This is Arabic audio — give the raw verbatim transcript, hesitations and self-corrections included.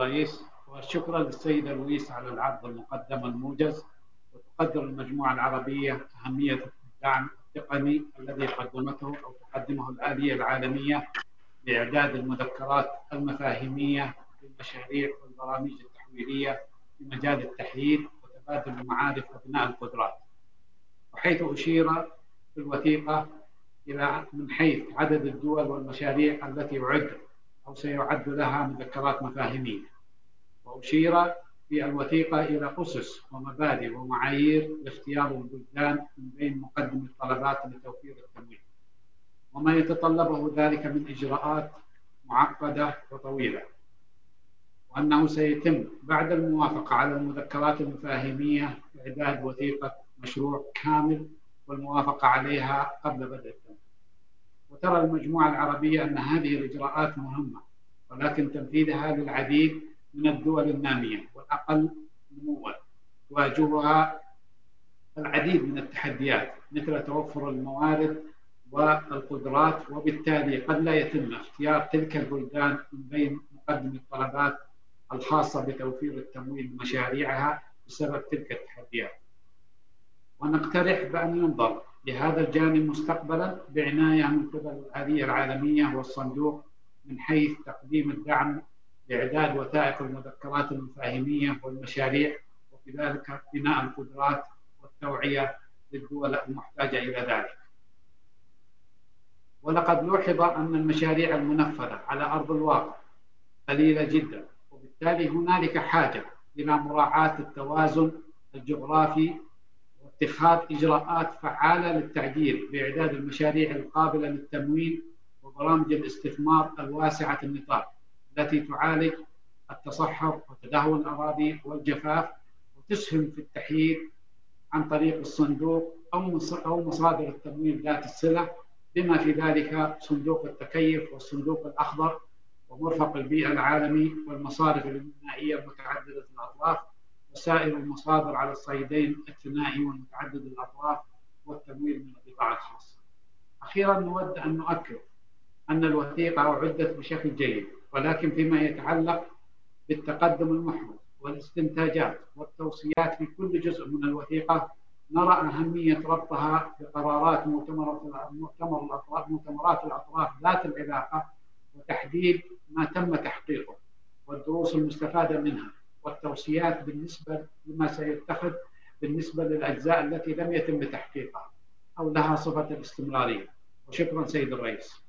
الرئيس، وشكرا للسيدة لويس على العرض المقدم الموجز. وتقدر المجموعة العربية أهمية الدعم التقني الذي قدمته أو تقدمه الآلية العالمية لإعداد المذكرات المفاهيمية للمشاريع والبرامج التحويلية في مجال التحليل وتبادل المعارف وبناء القدرات. وحيث أشير في الوثيقة إلى من حيث عدد الدول والمشاريع التي يعد أو سيعد لها مذكرات مفاهيمية، وأشير في الوثيقة إلى أسس ومبادئ ومعايير لاختيار البلدان من بين مقدمي الطلبات لتوفير التمويل، وما يتطلبه ذلك من إجراءات معقدة وطويلة، وأنه سيتم بعد الموافقة على المذكرات المفاهيمية إعداد وثيقة مشروع كامل والموافقة عليها قبل بدء التنفيذ. وترى المجموعة العربية أن هذه الإجراءات مهمة، ولكن تنفيذها للعديد من الدول النامية والأقل نمواً تواجهها العديد من التحديات مثل توفر الموارد والقدرات، وبالتالي قد لا يتم اختيار تلك البلدان من بين مقدمي الطلبات الخاصة بتوفير التمويل لمشاريعها بسبب تلك التحديات. ونقترح بأن ينظر لهذا الجانب مستقبلا بعناية من قبل الآلية العالمية والصندوق من حيث تقديم الدعم لإعداد وثائق المذكرات المفاهيمية والمشاريع، وكذلك بناء القدرات والتوعية للدول المحتاجة إلى ذلك. ولقد لوحظ أن المشاريع المنفذة على أرض الواقع قليلة جدا، وبالتالي هنالك حاجة إلى مراعاة التوازن الجغرافي واتخاذ إجراءات فعالة للتعجيل بإعداد المشاريع القابلة للتمويل وبرامج الاستثمار الواسعة النطاق التي تعالج التصحر وتدهور الأراضي والجفاف، وتسهم في التحييد عن طريق الصندوق أو مصادر التمويل ذات الصلة، بما في ذلك صندوق التكيف والصندوق الأخضر ومرفق البيئة العالمي والمصارف المائية المتعددة الأطراف وسائر المصادر على الصعيدين الثنائي والمتعدد الأطراف والتمويل من القطاع الخاص. أخيرا نود أن نؤكد أن الوثيقة أعدت بشكل جيد، ولكن فيما يتعلق بالتقدم المحمود والاستنتاجات والتوصيات في كل جزء من الوثيقة نرى أهمية ربطها بقرارات مؤتمر الأطراف مؤتمرات الأطراف ذات العلاقة وتحديد ما تم تحقيقه والدروس المستفادة منها والتوصيات بالنسبة لما سيتخذ بالنسبة للأجزاء التي لم يتم تحقيقها أو لها صفة الاستمرارية. وشكرا سيد الرئيس.